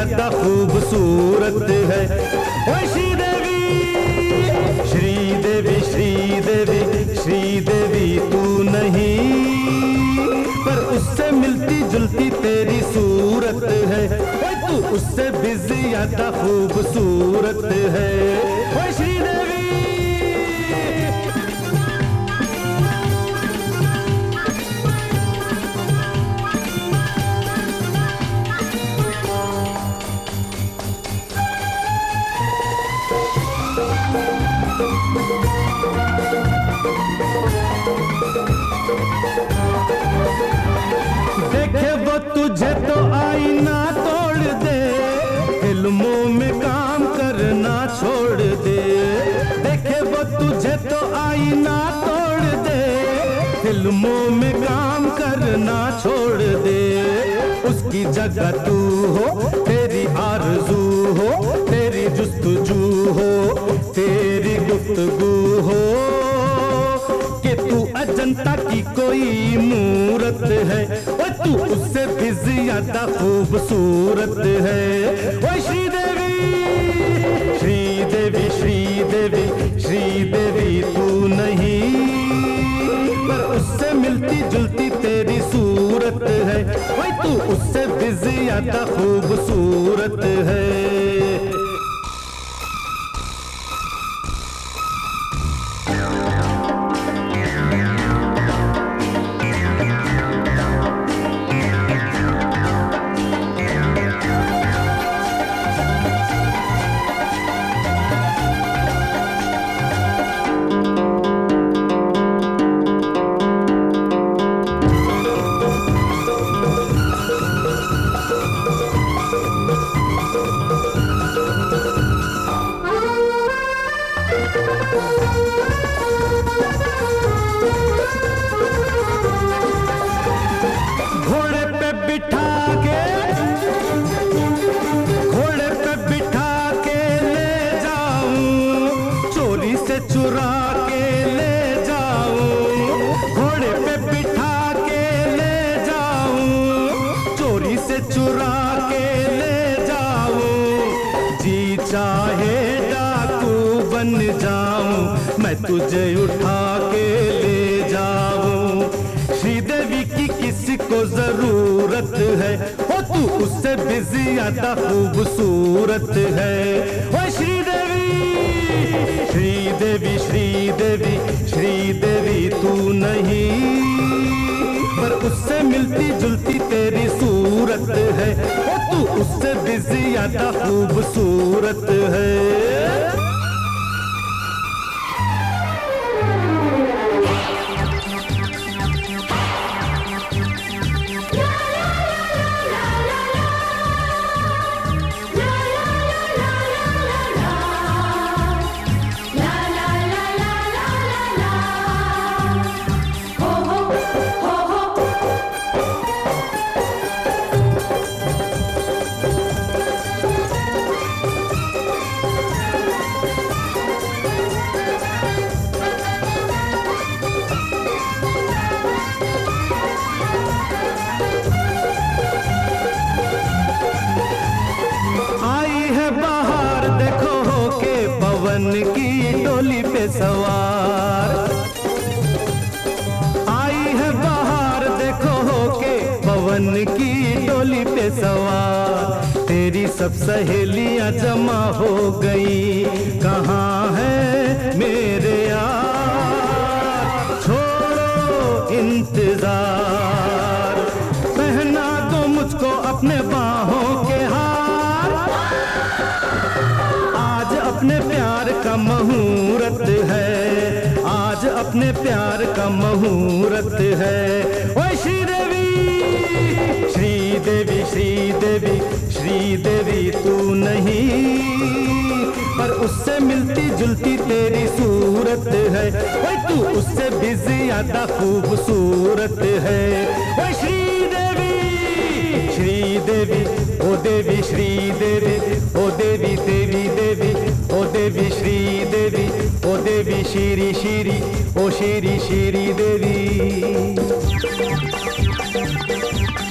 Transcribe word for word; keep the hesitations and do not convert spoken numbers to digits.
ज्यादा खूबसूरत है। ओ श्रीदेवी श्रीदेवी श्रीदेवी श्रीदेवी तू नहीं, पर उससे मिलती जुलती तेरी सूरत है। ओ तू उससे भी ज्यादा खूबसूरत है। ओ श्रीदेवी देखे वो तुझे तो आईना तोड़ दे, फिल्मों में काम करना छोड़ दे। देखे वो तुझे तो आईना तोड़ दे, फिल्मों में काम करना छोड़ दे। उसकी जगह तू हो, तेरी आरज़ू हो, तेरी जुस्तजू हो, तेरी गुफ्तगू हो, कि तू अजंता की कोई मूरत है। ओ तू उससे भी ज्यादा खूबसूरत है। ओ श्रीदेवी श्रीदेवी श्रीदेवी श्रीदेवी तू नहीं, पर उससे मिलती जुलती तेरी सूरत है। ओ तू उससे भी ज्यादा खूबसूरत है। घोड़े पे बिठा के घोड़े पे बिठा के ले जाऊं, चोरी से चुरा के ले जाऊं। घोड़े पे बिठा के ले जाऊं, चोरी से चुरा के ले जाऊं। जी चाहे डाकू बन जाऊं, मैं तुझे उठा के ले जाऊं। श्रीदेवी की किसी को जरूरत है, ओ तू उससे भी ज्यादा खूबसूरत है। ओ श्रीदेवी श्रीदेवी श्रीदेवी श्रीदेवी तू नहीं, पर उससे मिलती जुलती तेरी सूरत है। ओ तू उससे भी ज्यादा खूबसूरत है। पवन की डोली पे सवार आई है बाहर, देखो होके पवन की डोली पे सवार। तेरी सब सहेलियां जमा हो गई, कहाँ है मेरे यार। छोड़ो इंतजार, पहना दो मुझको अपने बाहों के हार। आज अपने प्यार का मुहूर्त है, आज अपने प्यार का मुहूर्त है। ओ श्रीदेवी श्रीदेवी श्रीदेवी श्रीदेवी तू नहीं, पर उससे मिलती जुलती तेरी सूरत है। ओ तू उससे भी ज्यादा खूबसूरत है। ओ श्रीदेवी श्रीदेवी ओ देवी श्रीदेवी ओ देवी देवी देवी ओ देवी श्रीदेवी ओ देवी श्री श्री ओ श्री श्री देवी।